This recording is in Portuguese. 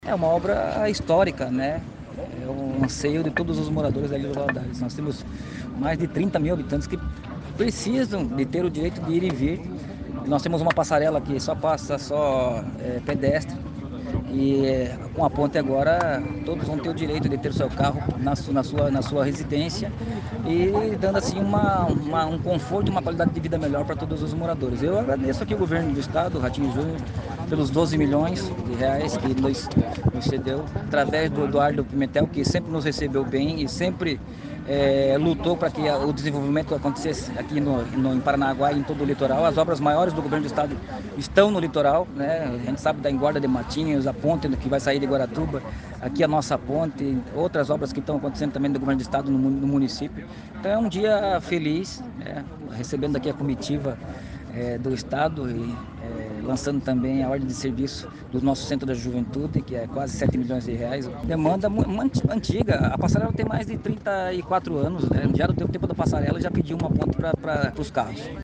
É uma obra histórica, né? É um anseio de todos os moradores da Ilha do Valadares. Nós temos mais de 30 mil habitantes que precisam de ter o direito de ir e vir. Nós temos uma passarela que só passa pedestre e com a ponte agora todos vão ter o direito de ter o seu carro na sua residência e dando assim um conforto e uma qualidade de vida melhor para todos os moradores. Eu agradeço aqui o governo do estado, o Ratinho Júnior, pelos 12 milhões de reais que nos cedeu, através do Eduardo Pimentel, que sempre nos recebeu bem e sempre lutou para que o desenvolvimento acontecesse aqui em Paranaguá e em todo o litoral. As obras maiores do governo do estado estão no litoral, né? A gente sabe da engorda de Matinhos, a ponte que vai sair de Guaratuba, aqui a nossa ponte, outras obras que estão acontecendo também do governo do estado no município. Então é um dia feliz, né? Recebendo aqui a comitiva do estado e lançando também a ordem de serviço do nosso Centro da Juventude, que é quase 7 milhões de reais. Demanda antiga, a passarela tem mais de 34 anos, né? Já no tempo da passarela já pediu uma ponte para os carros.